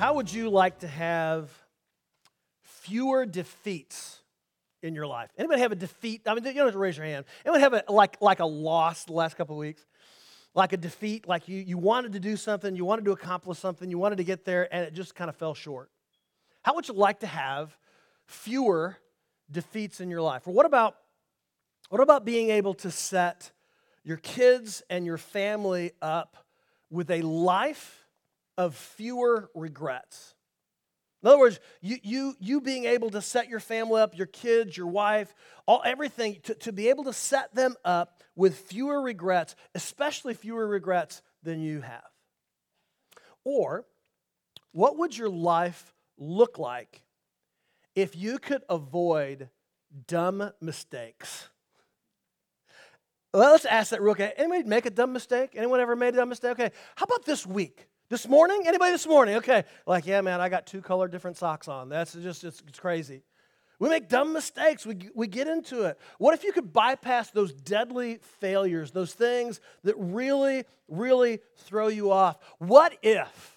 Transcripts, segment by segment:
How would you like to have fewer defeats in your life? Anybody have a defeat? I mean, you don't have to raise your hand. Anyone have a loss the last couple of weeks? Like a defeat, like you wanted to do something, you wanted to accomplish something, you wanted to get there, and it just kind of fell short. How would you like to have fewer defeats in your life? Or what about being able to set your kids and your family up with a life of fewer regrets? In other words, you being able to set your family up, your kids, your wife, everything, to be able to set them up with fewer regrets, especially fewer regrets than you have. Or, what would your life look like if you could avoid dumb mistakes? Well, let's ask that real quick. Anybody make a dumb mistake? Anyone ever made a dumb mistake? Okay, how about this week? This morning? Anybody this morning? Okay. Like, yeah, man, I got 2 color different socks on. That's just, it's crazy. We make dumb mistakes. We get into it. What if you could bypass those deadly failures, those things that really, really throw you off? What if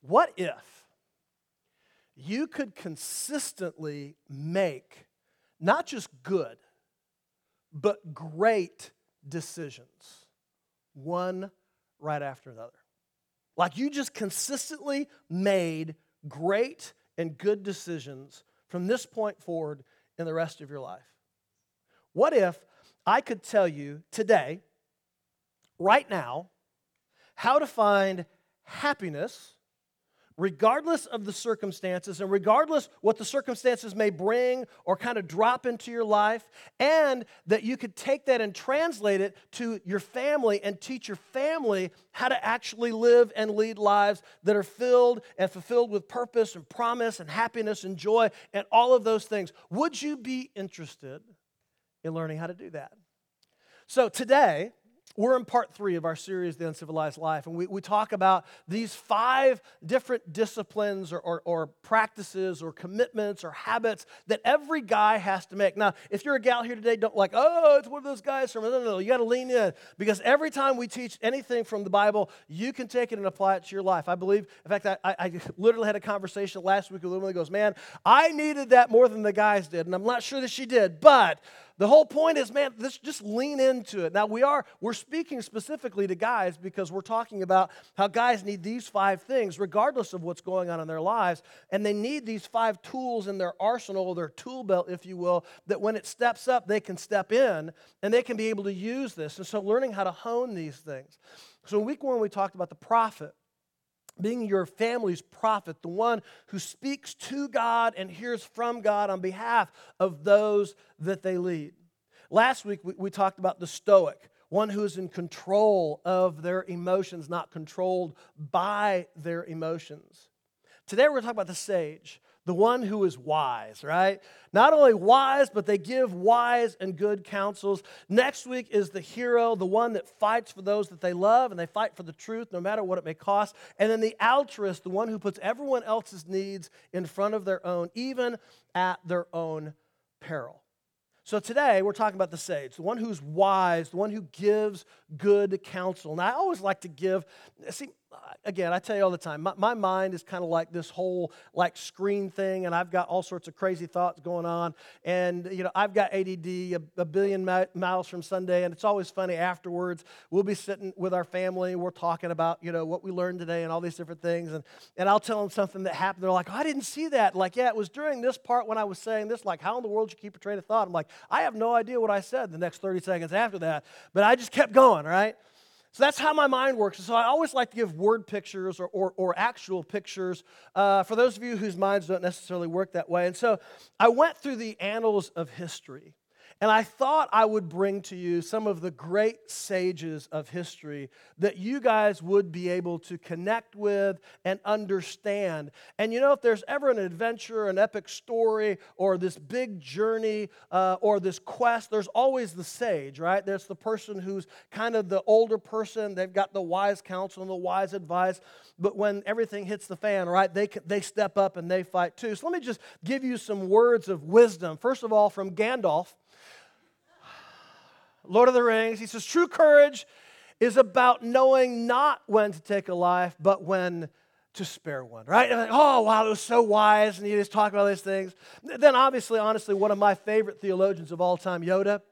you could consistently make not just good, but great decisions, one right after another? Like you just consistently made great and good decisions from this point forward in the rest of your life. What if I could tell you today, right now, how to find happiness regardless of the circumstances and regardless what the circumstances may bring or kind of drop into your life, and that you could take that and translate it to your family and teach your family how to actually live and lead lives that are filled and fulfilled with purpose and promise and happiness and joy and all of those things. Would you be interested in learning how to do that? So today, we're in part 3 of our series, The Uncivilized Life, and we talk about these 5 different disciplines or practices or commitments or habits that every guy has to make. Now, if you're a gal here today, don't like, oh, it's one of those guys from, no, you got to lean in, because every time we teach anything from the Bible, you can take it and apply it to your life. I believe, in fact, I literally had a conversation last week with a woman that goes, man, I needed that more than the guys did, and I'm not sure that she did, but the whole point is, man, let's just lean into it. Now, we're speaking specifically to guys because we're talking about how guys need these 5 things regardless of what's going on in their lives, and they need these 5 tools in their arsenal, their tool belt, if you will, that when it steps up, they can step in, and they can be able to use this. And so learning how to hone these things. So in week 1, we talked about the prophet, being your family's prophet, the one who speaks to God and hears from God on behalf of those that they lead. Last week, we talked about the stoic, one who is in control of their emotions, not controlled by their emotions. Today, we're going to talk about the sage, the one who is wise, right? Not only wise, but they give wise and good counsels. Next week is the hero, the one that fights for those that they love, and they fight for the truth no matter what it may cost. And then the altruist, the one who puts everyone else's needs in front of their own, even at their own peril. So today, we're talking about the sage, the one who's wise, the one who gives good counsel. And I always like to give, again, I tell you all the time, my mind is kind of like this whole screen thing, and I've got all sorts of crazy thoughts going on. And, I've got ADD a billion miles from Sunday, and it's always funny afterwards. We'll be sitting with our family, and we're talking about, what we learned today and all these different things. And I'll tell them something that happened. They're like, oh, I didn't see that. Like, yeah, it was during this part when I was saying this. Like, how in the world did you keep a train of thought? I'm like, I have no idea what I said the next 30 seconds after that, but I just kept going, right? So that's how my mind works. And so I always like to give word pictures or actual pictures for those of you whose minds don't necessarily work that way. And so I went through the annals of history, and I thought I would bring to you some of the great sages of history that you guys would be able to connect with and understand. And if there's ever an adventure, an epic story, or this big journey, or this quest, there's always the sage, right? There's the person who's kind of the older person. They've got the wise counsel and the wise advice. But when everything hits the fan, right, they step up and they fight too. So let me just give you some words of wisdom. First of all, from Gandalf, Lord of the Rings. He says, true courage is about knowing not when to take a life, but when to spare one, right? And like, oh, wow, it was so wise, and he just talked about these things. Then obviously, honestly, one of my favorite theologians of all time, Yoda.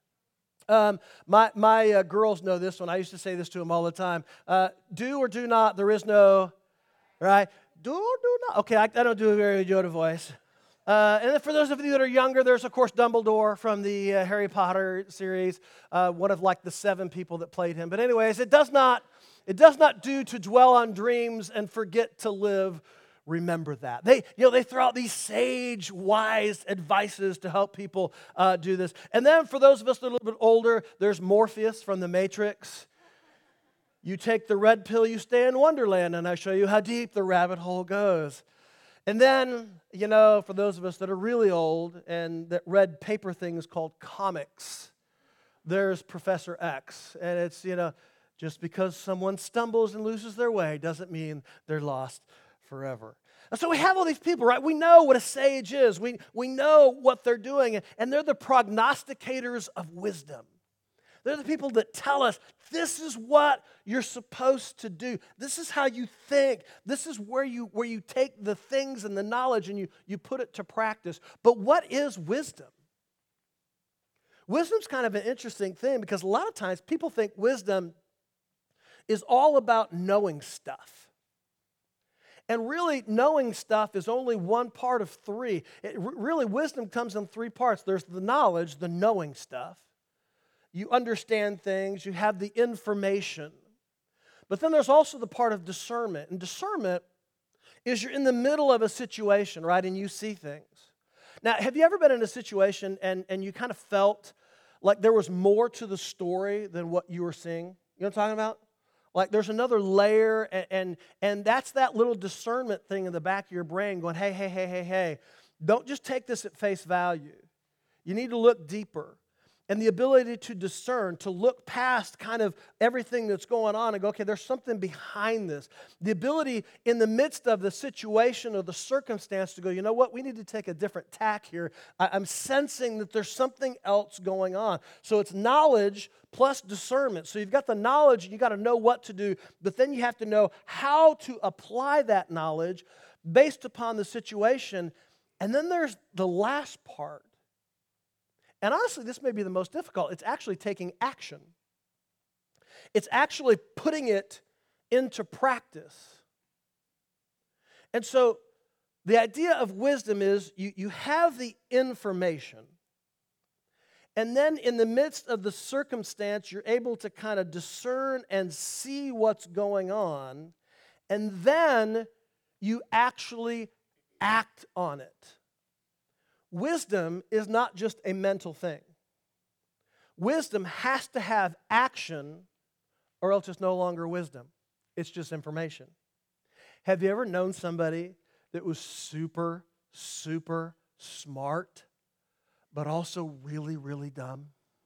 My girls know this one. I used to say this to them all the time. Do or do not, there is no, right? Do or do not. Okay, I don't do a very Yoda voice. And then for those of you that are younger, there's, of course, Dumbledore from the Harry Potter series, one of like the 7 people that played him. But anyways, it does not do to dwell on dreams and forget to live. Remember that. They throw out these sage, wise advices to help people do this. And then for those of us that are a little bit older, there's Morpheus from The Matrix. You take the red pill, you stay in Wonderland, and I show you how deep the rabbit hole goes. And then, for those of us that are really old and that read paper things called comics, there's Professor X. And it's, just because someone stumbles and loses their way doesn't mean they're lost forever. And so we have all these people, right? We know what a sage is. We know what they're doing, and they're the prognosticators of wisdom. They're the people that tell us, this is what you're supposed to do. This is how you think. This is where you take the things and the knowledge and you put it to practice. But what is wisdom? Wisdom's kind of an interesting thing because a lot of times people think wisdom is all about knowing stuff. And really, knowing stuff is only one part of 3. Really, wisdom comes in 3 parts. There's the knowledge, the knowing stuff. You understand things, you have the information. But then there's also the part of discernment. And discernment is you're in the middle of a situation, right, and you see things. Now, have you ever been in a situation and you kind of felt like there was more to the story than what you were seeing? You know what I'm talking about? Like there's another layer, and that's that little discernment thing in the back of your brain going, hey, don't just take this at face value. You need to look deeper. And the ability to discern, to look past kind of everything that's going on and go, okay, there's something behind this. The ability in the midst of the situation or the circumstance to go, you know what, we need to take a different tack here. I'm sensing that there's something else going on. So it's knowledge plus discernment. So you've got the knowledge and you got to know what to do, but then you have to know how to apply that knowledge based upon the situation. And then there's the last part. And honestly, this may be the most difficult. It's actually taking action. It's actually putting it into practice. And so the idea of wisdom is you have the information, and then in the midst of the circumstance, you're able to kind of discern and see what's going on, and then you actually act on it. Wisdom is not just a mental thing. Wisdom has to have action, or else it's no longer wisdom. It's just information. Have you ever known somebody that was super, super smart, but also really, really dumb?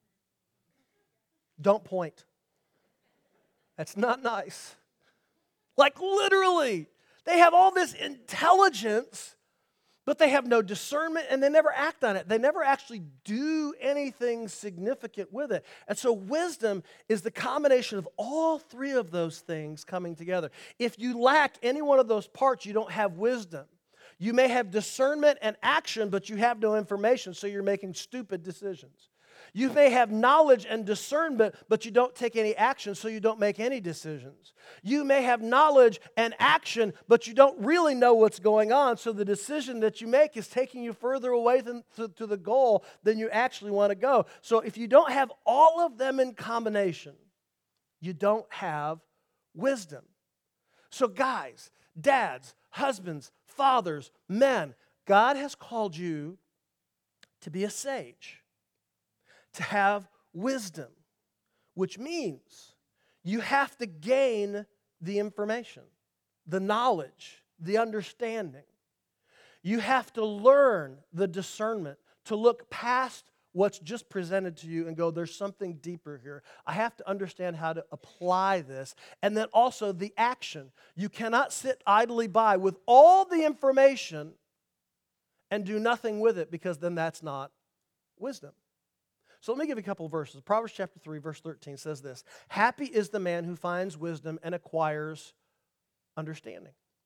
Don't point. That's not nice. Like literally, they have all this intelligence, but they have no discernment and they never act on it. They never actually do anything significant with it. And so wisdom is the combination of all 3 of those things coming together. If you lack any one of those parts, you don't have wisdom. You may have discernment and action, but you have no information, so you're making stupid decisions. You may have knowledge and discernment, but you don't take any action, so you don't make any decisions. You may have knowledge and action, but you don't really know what's going on, so the decision that you make is taking you further away to the goal than you actually want to go. So if you don't have all of them in combination, you don't have wisdom. So guys, dads, husbands, fathers, men, God has called you to be a sage, to have wisdom, which means you have to gain the information, the knowledge, the understanding. You have to learn the discernment, to look past what's just presented to you and go, there's something deeper here. I have to understand how to apply this. And then also the action. You cannot sit idly by with all the information and do nothing with it, because then that's not wisdom. So let me give you a couple of verses. Proverbs chapter 3, verse 13 says this: happy is the man who finds wisdom and acquires understanding.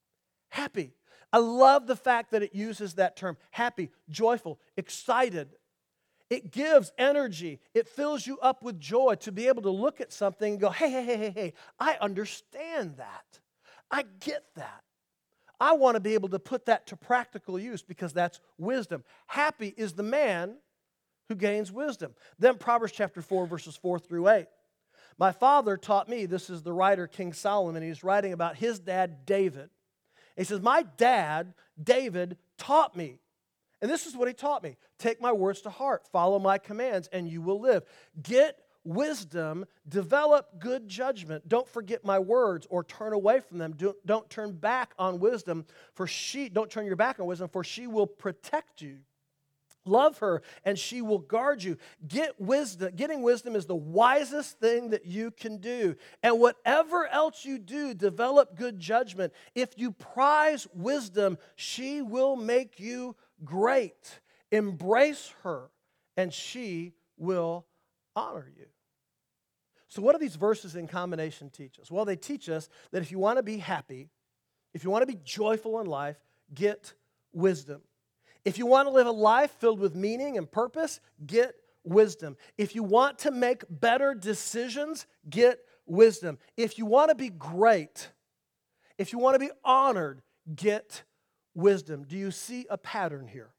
Happy. I love the fact that it uses that term. Happy, joyful, excited. It gives energy. It fills you up with joy to be able to look at something and go, hey, I understand that. I get that. I want to be able to put that to practical use because that's wisdom. Happy is the man who gains wisdom. Then Proverbs chapter 4, verses 4 through 8. My father taught me, this is the writer King Solomon, he's writing about his dad David. He says, my dad, David, taught me. And this is what he taught me. Take my words to heart, follow my commands, and you will live. Get wisdom, develop good judgment. Don't forget my words or turn away from them. Don't turn back on wisdom, don't turn your back on wisdom, for she will protect you. Love her, and she will guard you. Get wisdom. Getting wisdom is the wisest thing that you can do. And whatever else you do, develop good judgment. If you prize wisdom, she will make you great. Embrace her, and she will honor you. So what do these verses in combination teach us? Well, they teach us that if you want to be happy, if you want to be joyful in life, get wisdom. If you want to live a life filled with meaning and purpose, get wisdom. If you want to make better decisions, get wisdom. If you want to be great, if you want to be honored, get wisdom. Do you see a pattern here?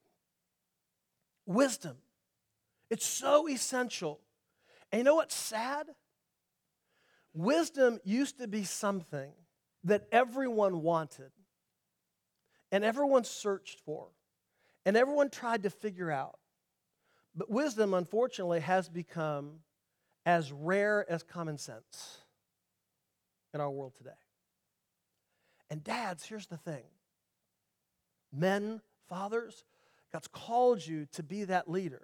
Wisdom. It's so essential. And you know what's sad? Wisdom used to be something that everyone wanted and everyone searched for. And everyone tried to figure out. But wisdom, unfortunately, has become as rare as common sense in our world today. And dads, here's the thing. Men, fathers, God's called you to be that leader.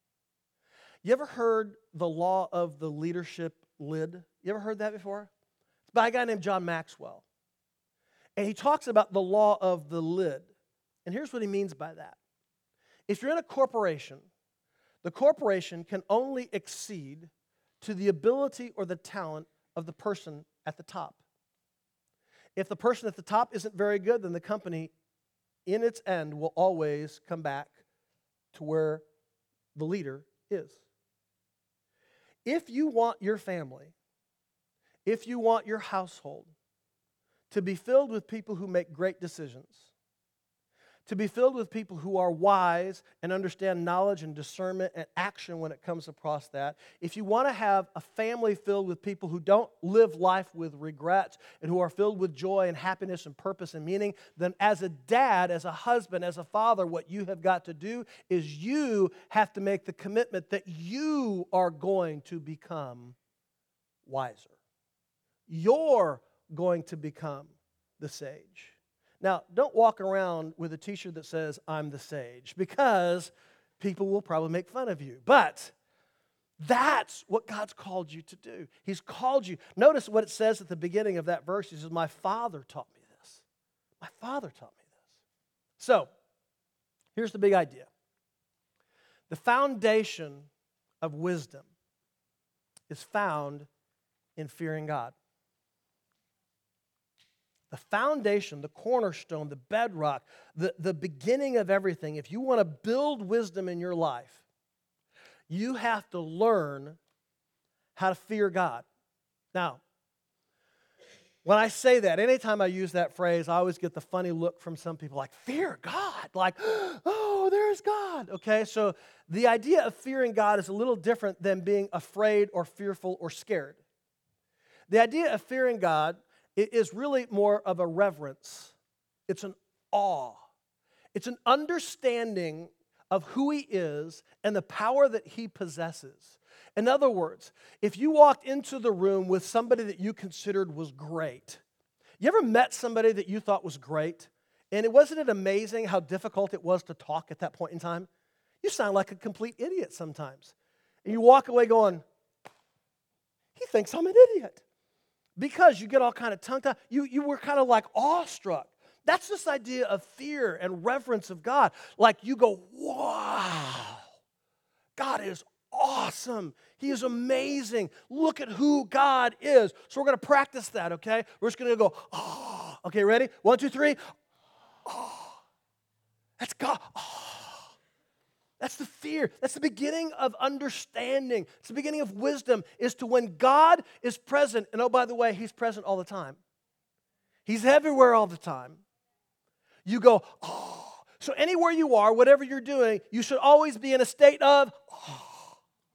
You ever heard the law of the leadership lid? You ever heard that before? It's by a guy named John Maxwell. And he talks about the law of the lid. And here's what he means by that. If you're in a corporation, the corporation can only exceed to the ability or the talent of the person at the top. If the person at the top isn't very good, then the company, in its end, will always come back to where the leader is. If you want your family, if you want your household to be filled with people who make great decisions, to be filled with people who are wise and understand knowledge and discernment and action when it comes across that. If you want to have a family filled with people who don't live life with regrets and who are filled with joy and happiness and purpose and meaning, then as a dad, as a husband, as a father, what you have got to do is you have to make the commitment that you are going to become wiser. You're going to become the sage. Now, don't walk around with a t-shirt that says, I'm the sage, because people will probably make fun of you. But that's what God's called you to do. He's called you. Notice what it says at the beginning of that verse. He says, my Father taught me this. My Father taught me this. So, here's the big idea. The foundation of wisdom is found in fearing God. The foundation, the cornerstone, the bedrock, the beginning of everything. If you want to build wisdom in your life, you have to learn how to fear God. Now, when I say that, anytime I use that phrase, I always get the funny look from some people like, fear God? Like, oh, there's God. Okay, so the idea of fearing God is a little different than being afraid or fearful or scared. The idea of fearing God it is really more of a reverence. It's an awe. It's an understanding of who He is and the power that He possesses. In other words, if you walked into the room with somebody that you considered was great, you ever met somebody that you thought was great? And wasn't it amazing how difficult it was to talk at that point in time? You sound like a complete idiot sometimes. And you walk away going, he thinks I'm an idiot. Because you get all kind of tongue-tied. You were kind of like awestruck. That's this idea of fear and reverence of God. Like you go, wow, God is awesome. He is amazing. Look at who God is. So we're going to practice that, okay? We're just going to go, oh. Okay, ready? 1, 2, 3. That's God. That's the fear. That's the beginning of understanding. It's the beginning of wisdom, is to when God is present. And oh, by the way, He's present all the time. He's everywhere all the time. You go, oh. So anywhere you are, whatever you're doing, you should always be in a state of, oh.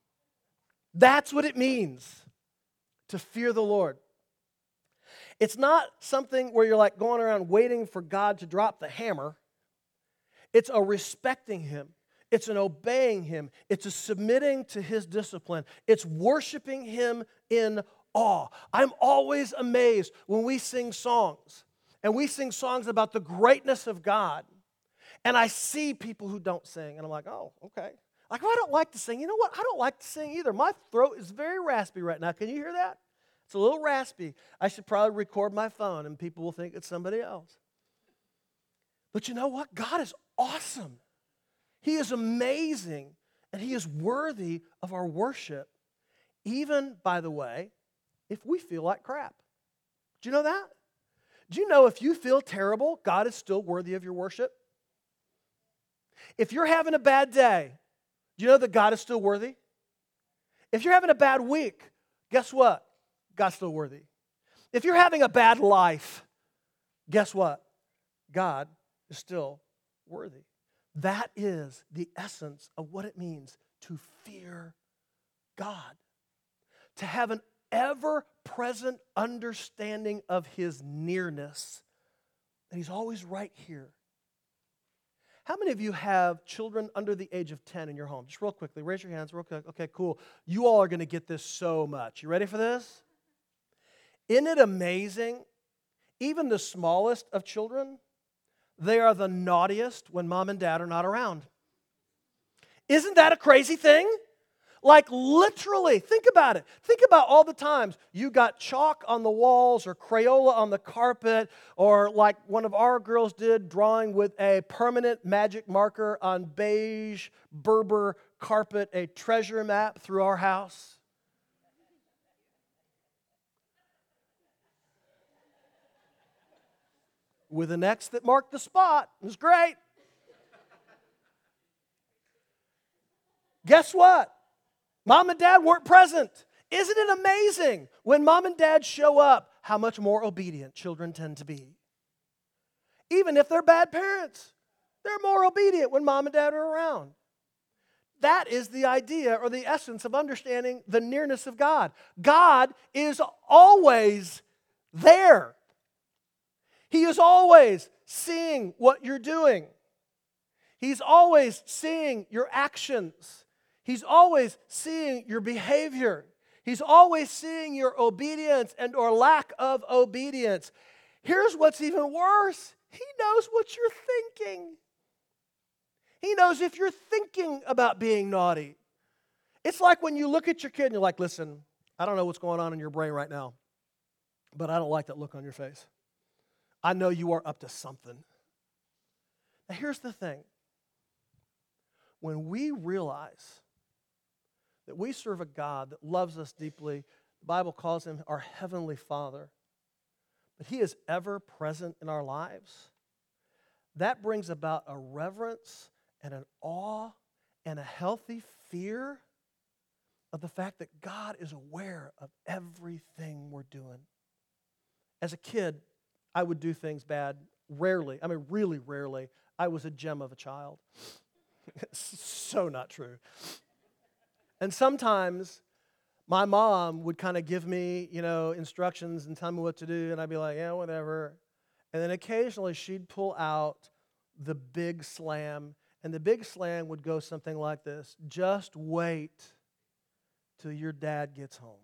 That's what it means to fear the Lord. It's not something where you're like going around waiting for God to drop the hammer. It's a respecting Him. It's an obeying Him. It's a submitting to His discipline. It's worshiping Him in awe. I'm always amazed when we sing songs, and we sing songs about the greatness of God, and I see people who don't sing, and I'm like, oh, okay. Like, I don't like to sing. You know what? I don't like to sing either. My throat is very raspy right now. Can you hear that? It's a little raspy. I should probably record my phone, and people will think it's somebody else. But you know what? God is awesome. He is amazing, and He is worthy of our worship, even, by the way, if we feel like crap. Do you know that? Do you know if you feel terrible, God is still worthy of your worship? If you're having a bad day, do you know that God is still worthy? If you're having a bad week, guess what? God's still worthy. If you're having a bad life, guess what? God is still worthy. That is the essence of what it means to fear God. To have an ever-present understanding of His nearness. And He's always right here. How many of you have children under the age of 10 in your home? Just real quickly, raise your hands real quick. Okay, cool. You all are going to get this so much. You ready for this? Isn't it amazing? Even the smallest of children, they are the naughtiest when mom and dad are not around. Isn't that a crazy thing? Like literally, think about it. Think about all the times you got chalk on the walls or Crayola on the carpet, or like one of our girls did, drawing with a permanent magic marker on beige Berber carpet, a treasure map through our house. With an X that marked the spot. It was great. Guess what? Mom and dad weren't present. Isn't it amazing when mom and dad show up how much more obedient children tend to be? Even if they're bad parents, they're more obedient when mom and dad are around. That is the idea or the essence of understanding the nearness of God. God is always there. He is always seeing what you're doing. He's always seeing your actions. He's always seeing your behavior. He's always seeing your obedience and or lack of obedience. Here's what's even worse. He knows what you're thinking. He knows if you're thinking about being naughty. It's like when you look at your kid and you're like, listen, I don't know what's going on in your brain right now, but I don't like that look on your face. I know you are up to something. Now, here's the thing. When we realize that we serve a God that loves us deeply, the Bible calls Him our Heavenly Father, but He is ever present in our lives, that brings about a reverence and an awe and a healthy fear of the fact that God is aware of everything we're doing. As a kid, I would do things bad, rarely. I mean, really rarely. I was a gem of a child. So not true. And sometimes my mom would kind of give me, instructions and tell me what to do, and I'd be like, yeah, whatever. And then occasionally she'd pull out the big slam, and the big slam would go something like this: just wait till your dad gets home.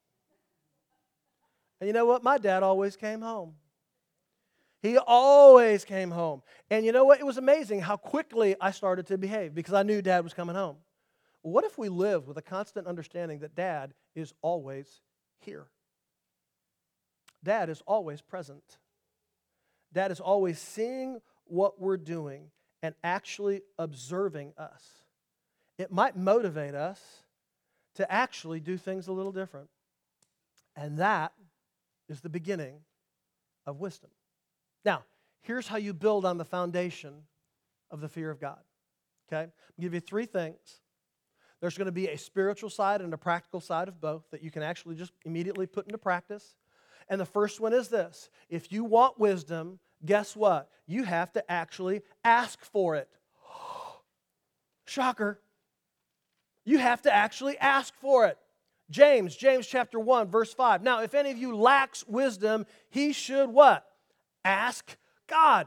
And you know what? My dad always came home. He always came home. And you know what? It was amazing how quickly I started to behave because I knew Dad was coming home. What if we lived with a constant understanding that Dad is always here? Dad is always present. Dad is always seeing what we're doing and actually observing us. It might motivate us to actually do things a little different. And that is the beginning of wisdom. Now, here's how you build on the foundation of the fear of God. Okay? I'll give you three things. There's going to be a spiritual side and a practical side of both that you can actually just immediately put into practice. And the first one is this. If you want wisdom, guess what? You have to actually ask for it. Shocker. You have to actually ask for it. James chapter 1, verse 5. Now, if any of you lacks wisdom, he should what? Ask God.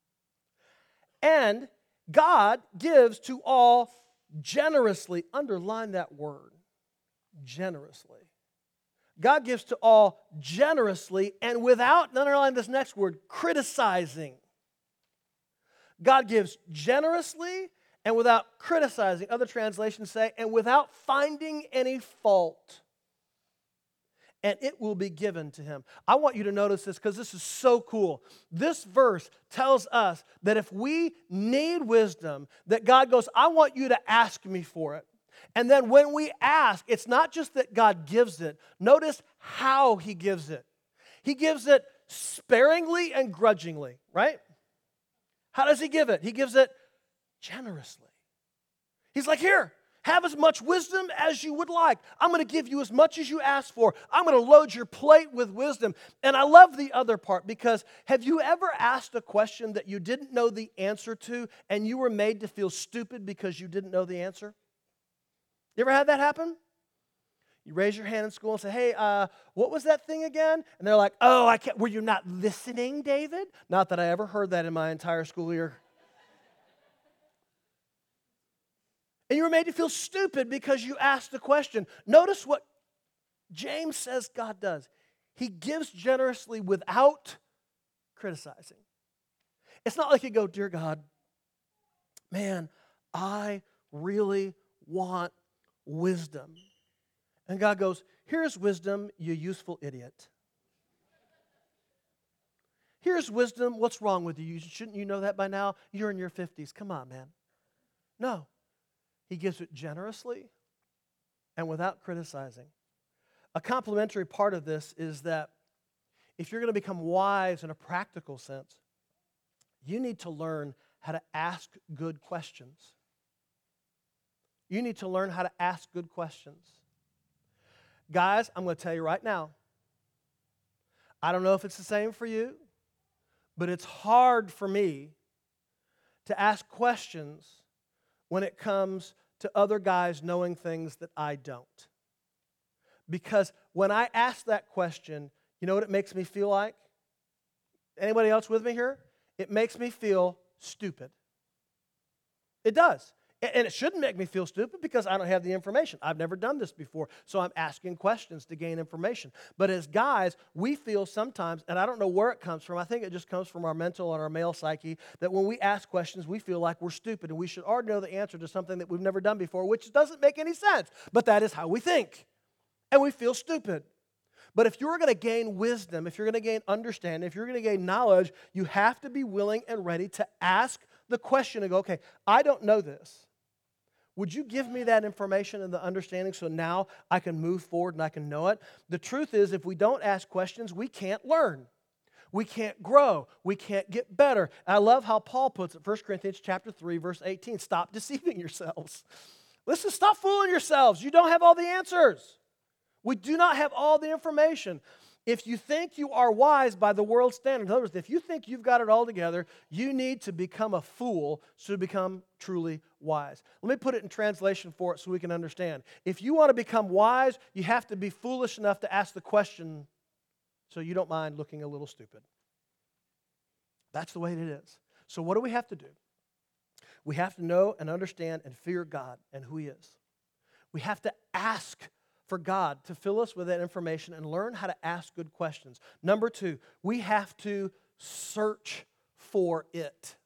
And God gives to all generously. Underline that word. Generously. God gives to all generously and without, underline this next word, criticizing. God gives generously and without criticizing. Other translations say, and without finding any fault. And it will be given to him. I want you to notice this because this is so cool. This verse tells us that if we need wisdom, that God goes, I want you to ask me for it. And then when we ask, it's not just that God gives it. Notice how he gives it. He gives it sparingly and grudgingly, right? How does he give it? He gives it generously. He's like, here, have as much wisdom as you would like. I'm going to give you as much as you ask for. I'm going to load your plate with wisdom. And I love the other part because have you ever asked a question that you didn't know the answer to and you were made to feel stupid because you didn't know the answer? You ever had that happen? You raise your hand in school and say, hey, what was that thing again? And they're like, oh, I can't. Were you not listening, David? Not that I ever heard that in my entire school year. And you were made to feel stupid because you asked the question. Notice what James says God does. He gives generously without criticizing. It's not like you go, dear God, man, I really want wisdom. And God goes, here's wisdom, you useful idiot. Here's wisdom, what's wrong with you? Shouldn't you know that by now? You're in your 50s. Come on, man. No. He gives it generously and without criticizing. A complementary part of this is that if you're going to become wise in a practical sense, you need to learn how to ask good questions. You need to learn how to ask good questions. Guys, I'm going to tell you right now, I don't know if it's the same for you, but it's hard for me to ask questions when it comes to other guys knowing things that I don't. Because when I ask that question, you know what it makes me feel like? Anybody else with me here? It makes me feel stupid. It does. And it shouldn't make me feel stupid because I don't have the information. I've never done this before, so I'm asking questions to gain information. But as guys, we feel sometimes, and I don't know where it comes from, I think it just comes from our mental and our male psyche, that when we ask questions, we feel like we're stupid and we should already know the answer to something that we've never done before, which doesn't make any sense. But that is how we think, and we feel stupid. But if you're going to gain wisdom, if you're going to gain understanding, if you're going to gain knowledge, you have to be willing and ready to ask the question and go, okay, I don't know this. Would you give me that information and the understanding so now I can move forward and I can know it? The truth is, if we don't ask questions, we can't learn. We can't grow. We can't get better. I love how Paul puts it, 1 Corinthians chapter 3, verse 18. Stop deceiving yourselves. Listen, stop fooling yourselves. You don't have all the answers. We do not have all the information. If you think you are wise by the world's standards, in other words, if you think you've got it all together, you need to become a fool to become truly wise. Let me put it in translation for it so we can understand. If you want to become wise, you have to be foolish enough to ask the question so you don't mind looking a little stupid. That's the way it is. So what do we have to do? We have to know and understand and fear God and who He is. We have to ask for God to fill us with that information and learn how to ask good questions. Number 2, we have to search for it.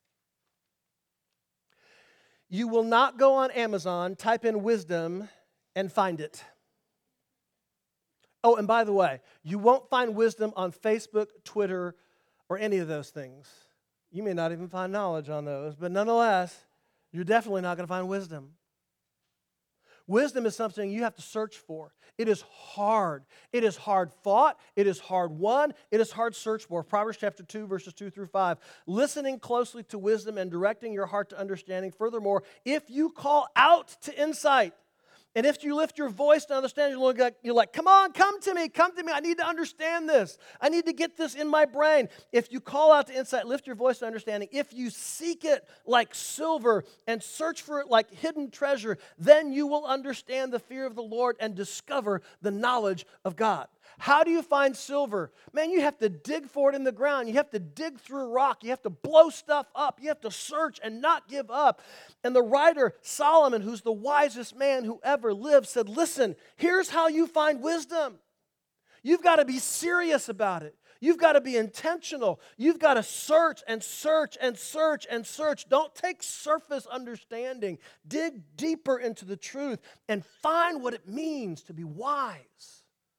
You will not go on Amazon, type in wisdom, and find it. Oh, and by the way, you won't find wisdom on Facebook, Twitter, or any of those things. You may not even find knowledge on those, but nonetheless, you're definitely not going to find wisdom. Wisdom is something you have to search for. It is hard. It is hard fought. It is hard won. It is hard searched for. Proverbs chapter 2, verses 2 through 5. Listening closely to wisdom and directing your heart to understanding. Furthermore, if you call out to insight, and if you lift your voice to understand, you're like, come on, come to me. I need to understand this. I need to get this in my brain. If you call out to insight, lift your voice to understanding. If you seek it like silver and search for it like hidden treasure, then you will understand the fear of the Lord and discover the knowledge of God. How do you find silver? Man, you have to dig for it in the ground. You have to dig through rock. You have to blow stuff up. You have to search and not give up. And the writer, Solomon, who's the wisest man who ever lived, said, listen, here's how you find wisdom. You've got to be serious about it. You've got to be intentional. You've got to search and search and search and search. Don't take surface understanding. Dig deeper into the truth and find what it means to be wise.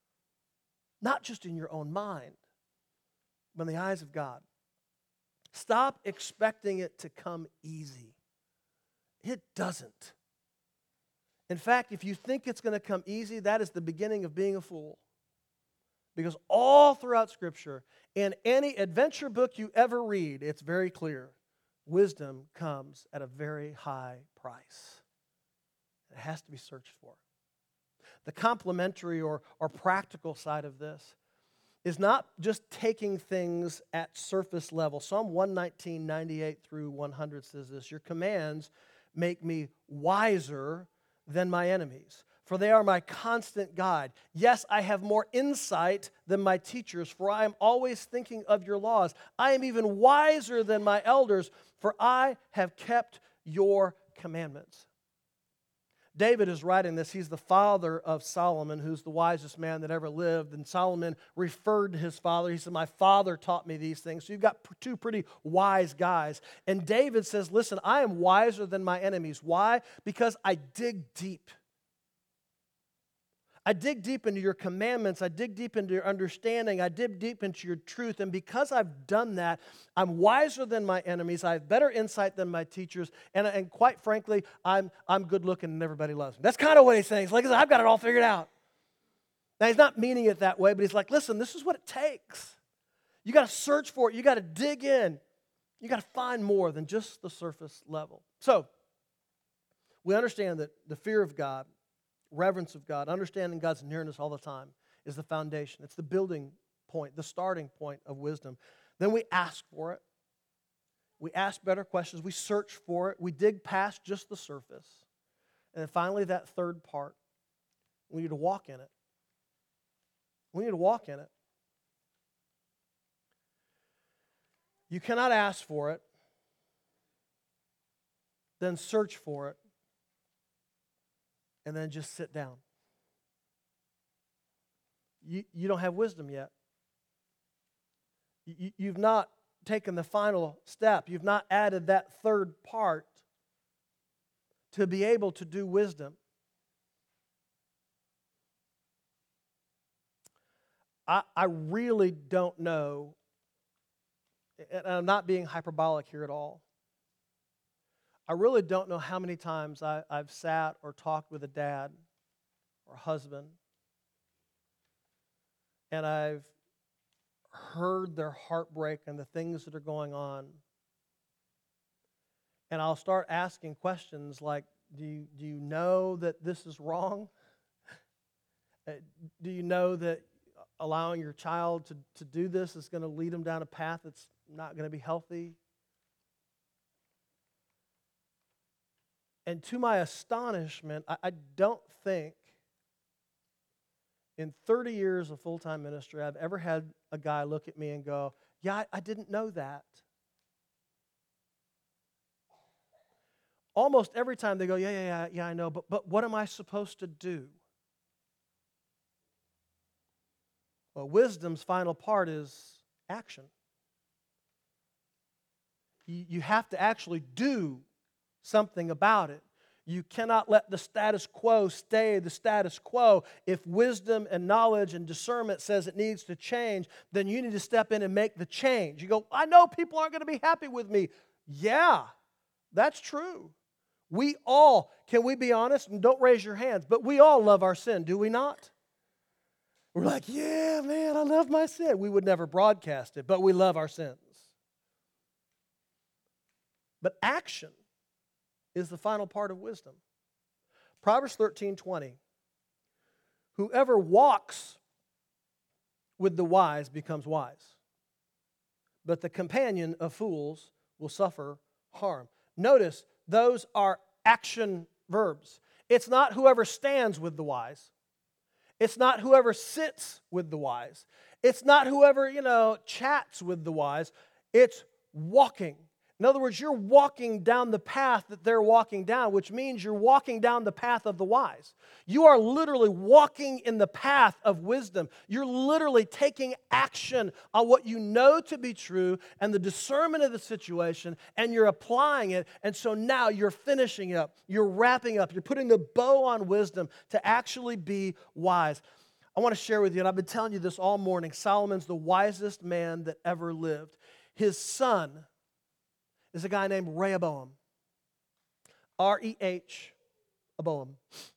Not just in your own mind, but in the eyes of God. Stop expecting it to come easy. It doesn't. In fact, if you think it's going to come easy, that is the beginning of being a fool. Because all throughout Scripture, in any adventure book you ever read, it's very clear. Wisdom comes at a very high price. It has to be searched for. The complementary or practical side of this is not just taking things at surface level. Psalm 119, 98 through 100 says this, your commands make me wiser than my enemies, for they are my constant guide. Yes, I have more insight than my teachers, for I am always thinking of your laws. I am even wiser than my elders, for I have kept your commandments. David is writing this. He's the father of Solomon, who's the wisest man that ever lived. And Solomon referred to his father. He said, my father taught me these things. So you've got two pretty wise guys. And David says, listen, I am wiser than my enemies. Why? Because I dig deep. I dig deep into your commandments. I dig deep into your understanding. I dig deep into your truth. And because I've done that, I'm wiser than my enemies. I have better insight than my teachers. And quite frankly, I'm good looking and everybody loves me. That's kind of what he's saying. He's like, I've got it all figured out. Now, he's not meaning it that way, but he's like, listen, this is what it takes. You got to search for it. You got to dig in. You got to find more than just the surface level. So, we understand that the fear of God, reverence of God, understanding God's nearness all the time is the foundation. It's the building point, the starting point of wisdom. Then we ask for it. We ask better questions. We search for it. We dig past just the surface. And then finally, that third part, we need to walk in it. We need to walk in it. You cannot ask for it, then search for it, and then just sit down. You don't have wisdom yet. You've not taken the final step. You've not added that third part to be able to do wisdom. I really don't know, and I'm not being hyperbolic here at all. I really don't know how many times I've sat or talked with a dad or husband, and I've heard their heartbreak and the things that are going on. And I'll start asking questions like, do you know that this is wrong? Do you know that allowing your child to do this is going to lead them down a path that's not going to be healthy? And to my astonishment, I don't think in 30 years of full-time ministry I've ever had a guy look at me and go, yeah, I didn't know that. Almost every time they go, yeah, I know, but what am I supposed to do? Well, wisdom's final part is action. You have to actually do something about it. You cannot let the status quo stay the status quo. If wisdom and knowledge and discernment says it needs to change, then you need to step in and make the change. You go, I know people aren't going to be happy with me. Yeah, that's true. We all, can we be honest? And don't raise your hands, but we all love our sin, do we not? We're like, yeah, man, I love my sin. We would never broadcast it, but we love our sins. But action is the final part of wisdom. Proverbs 13:20. Whoever walks with the wise becomes wise, but the companion of fools will suffer harm. Notice, those are action verbs. It's not whoever stands with the wise. It's not whoever sits with the wise. It's not whoever, chats with the wise. It's walking. In other words, you're walking down the path that they're walking down, which means you're walking down the path of the wise. You are literally walking in the path of wisdom. You're literally taking action on what you know to be true and the discernment of the situation, and you're applying it. And so now you're finishing up, you're wrapping up, you're putting the bow on wisdom to actually be wise. I want to share with you, and I've been telling you this all morning, Solomon's the wisest man that ever lived. His son is a guy named Rehoboam. R-E-H, Aboam.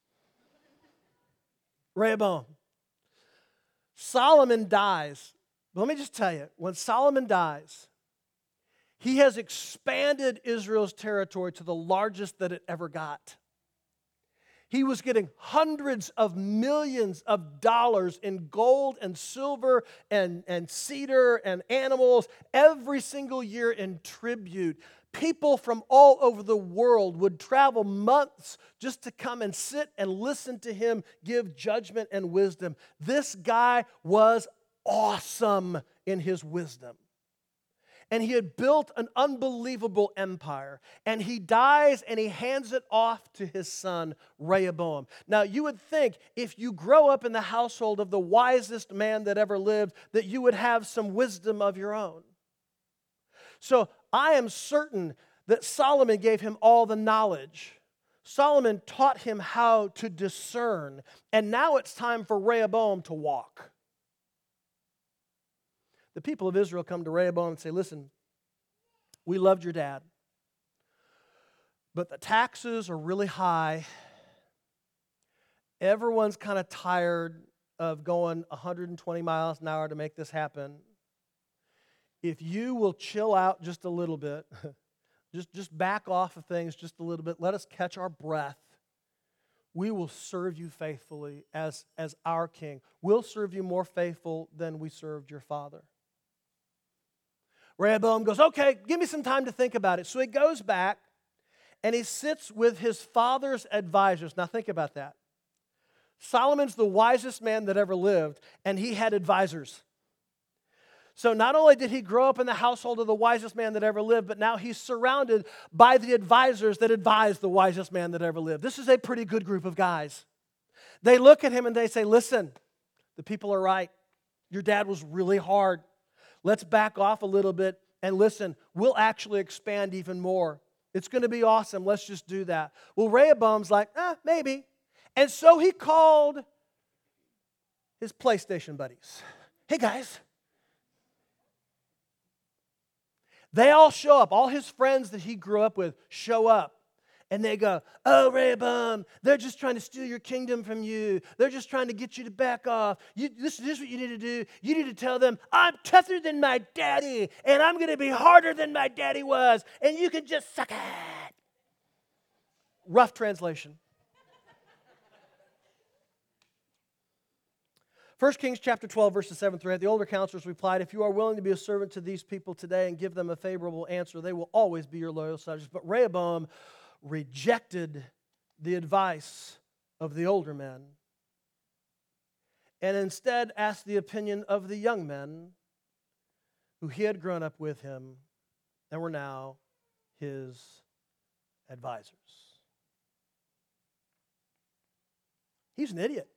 Rehoboam. Solomon dies. But let me just tell you, when Solomon dies, he has expanded Israel's territory to the largest that it ever got. He was getting hundreds of millions of dollars in gold and silver and cedar and animals every single year in tribute. People from all over the world would travel months just to come and sit and listen to him give judgment and wisdom. This guy was awesome in his wisdom. And he had built an unbelievable empire. And he dies and he hands it off to his son, Rehoboam. Now, you would think if you grow up in the household of the wisest man that ever lived, that you would have some wisdom of your own. So I am certain that Solomon gave him all the knowledge. Solomon taught him how to discern. And now it's time for Rehoboam to walk. The people of Israel come to Rehoboam and say, listen, we loved your dad, but the taxes are really high. Everyone's kind of tired of going 120 miles an hour to make this happen. If you will chill out just a little bit, just back off of things just a little bit, let us catch our breath. We will serve you faithfully as our king. We'll serve you more faithful than we served your father. Rehoboam goes, okay, give me some time to think about it. So he goes back and he sits with his father's advisors. Now think about that. Solomon's the wisest man that ever lived, and he had advisors. So not only did he grow up in the household of the wisest man that ever lived, but now he's surrounded by the advisors that advise the wisest man that ever lived. This is a pretty good group of guys. They look at him and they say, listen, the people are right. Your dad was really hard. Let's back off a little bit and listen, we'll actually expand even more. It's going to be awesome. Let's just do that. Well, Rehoboam's like, maybe. And so he called his PlayStation buddies. Hey, guys. They all show up. All his friends that he grew up with show up. And they go, oh, Rehoboam, they're just trying to steal your kingdom from you. They're just trying to get you to back off. This is what you need to do. You need to tell them, I'm tougher than my daddy, and I'm going to be harder than my daddy was, and you can just suck it. Rough translation. 1 Kings chapter 12, verses 7 through 8, the older counselors replied, if you are willing to be a servant to these people today and give them a favorable answer, they will always be your loyal subjects. But Rehoboam rejected the advice of the older men and instead asked the opinion of the young men who he had grown up with him and were now his advisors. He's an idiot.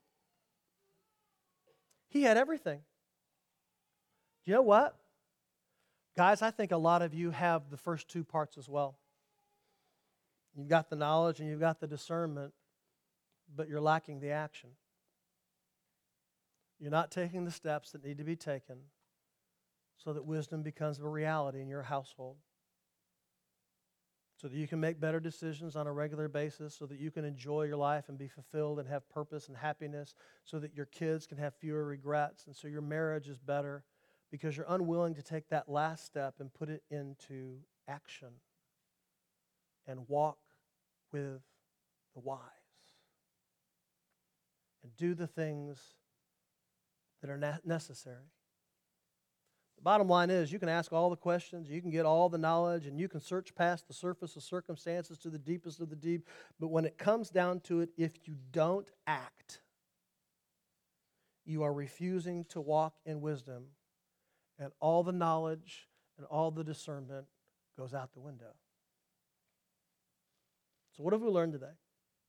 He had everything. You know what? Guys, I think a lot of you have the first two parts as well. You've got the knowledge and you've got the discernment, but you're lacking the action. You're not taking the steps that need to be taken so that wisdom becomes a reality in your household. so that you can make better decisions on a regular basis, so that you can enjoy your life and be fulfilled and have purpose and happiness, so that your kids can have fewer regrets, and so your marriage is better because you're unwilling to take that last step and put it into action and walk with the wise and do the things that are necessary. The bottom line is you can ask all the questions, you can get all the knowledge, and you can search past the surface of circumstances to the deepest of the deep. But when it comes down to it, if you don't act, you are refusing to walk in wisdom, and all the knowledge and all the discernment goes out the window. So what have we learned today?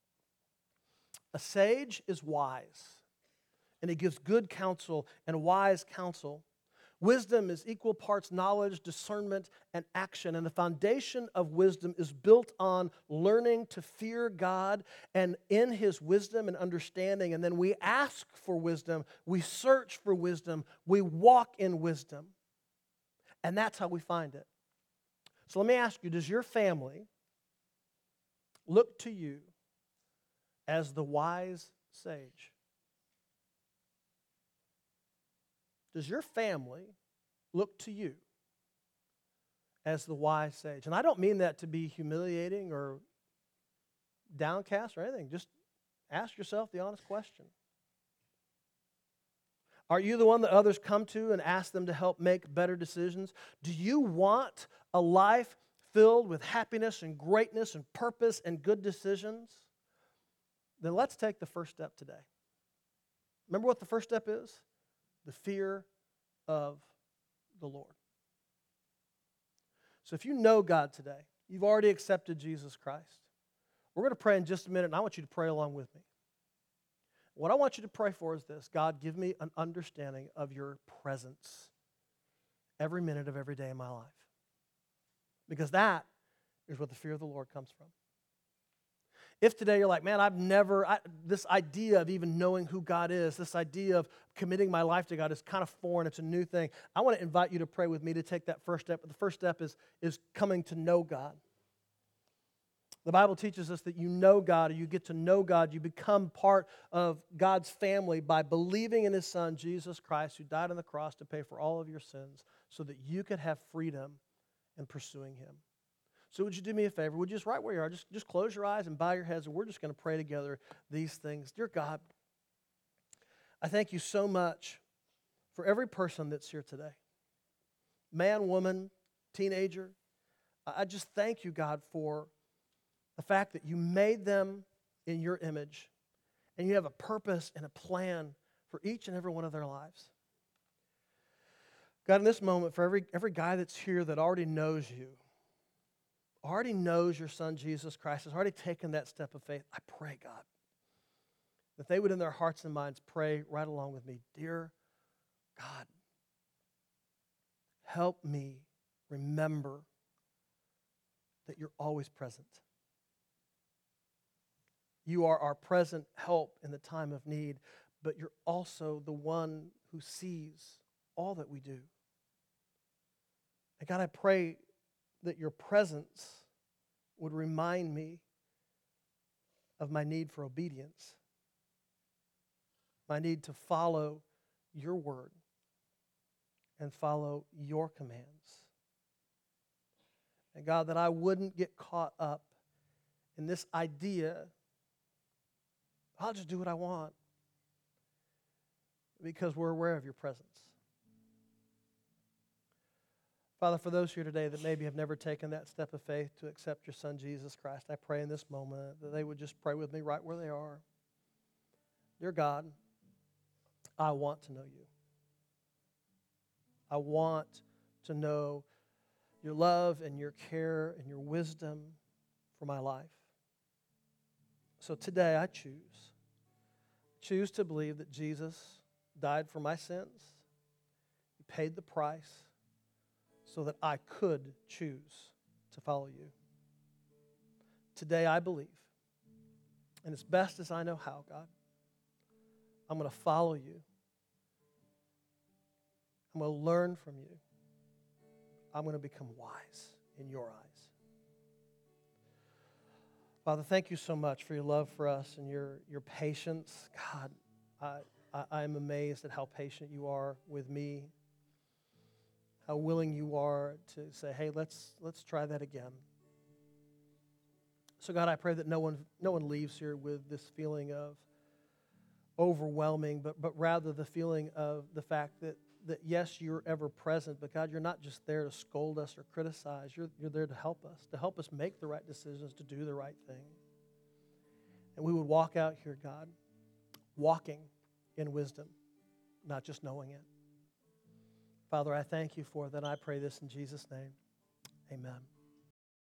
A sage is wise, and he gives good counsel and wise counsel. Wisdom is equal parts knowledge, discernment, and action. And the foundation of wisdom is built on learning to fear God and in His wisdom and understanding. And then we ask for wisdom, we search for wisdom, we walk in wisdom. And that's how we find it. So let me ask you, does your family look to you as the wise sage? Does your family look to you as the wise sage? And I don't mean that to be humiliating or downcast or anything. Just ask yourself the honest question. Are you the one that others come to and ask them to help make better decisions? Do you want a life filled with happiness and greatness and purpose and good decisions? Then let's take the first step today. Remember what the first step is? The fear of the Lord. So if you know God today, you've already accepted Jesus Christ, we're going to pray in just a minute, and I want you to pray along with me. What I want you to pray for is this: God, give me an understanding of your presence every minute of every day in my life. Because that is where the fear of the Lord comes from. If today you're like, man, this idea of even knowing who God is, this idea of committing my life to God is kind of foreign, it's a new thing, I want to invite you to pray with me to take that first step. But the first step is coming to know God. The Bible teaches us that you know God, or you get to know God, you become part of God's family by believing in His Son, Jesus Christ, who died on the cross to pay for all of your sins so that you could have freedom in pursuing Him. So would you do me a favor? Would you just right where you are, just close your eyes and bow your heads, and we're just going to pray together these things. Dear God, I thank you so much for every person that's here today. Man, woman, teenager. I just thank you, God, for the fact that you made them in your image, and you have a purpose and a plan for each and every one of their lives. God, in this moment, for every guy that's here that already knows you, already knows your Son, Jesus Christ, has already taken that step of faith, I pray, God, that they would in their hearts and minds pray right along with me. Dear God, help me remember that you're always present. You are our present help in the time of need, but you're also the one who sees all that we do. And God, I pray that your presence would remind me of my need for obedience, my need to follow your word and follow your commands. And God, that I wouldn't get caught up in this idea, I'll just do what I want, because we're aware of your presence. Father, for those here today that maybe have never taken that step of faith to accept your Son, Jesus Christ, I pray in this moment that they would just pray with me right where they are. Dear God, I want to know you. I want to know your love and your care and your wisdom for my life. So today I choose to believe that Jesus died for my sins. He paid the price so that I could choose to follow you. Today I believe, and as best as I know how, God, I'm going to follow you. I'm going to learn from you. I'm going to become wise in your eyes. Father, thank you so much for your love for us and your patience. God, I am amazed at how patient you are with me, how willing you are to say, hey, let's try that again. So God, I pray that no one leaves here with this feeling of overwhelming, but rather the feeling of the fact that yes, you're ever present, but God, you're not just there to scold us or criticize. You're there to help us make the right decisions, to do the right thing. And we would walk out here, God, walking in wisdom, not just knowing it. Father, I thank you for that. I pray this in Jesus' name. Amen.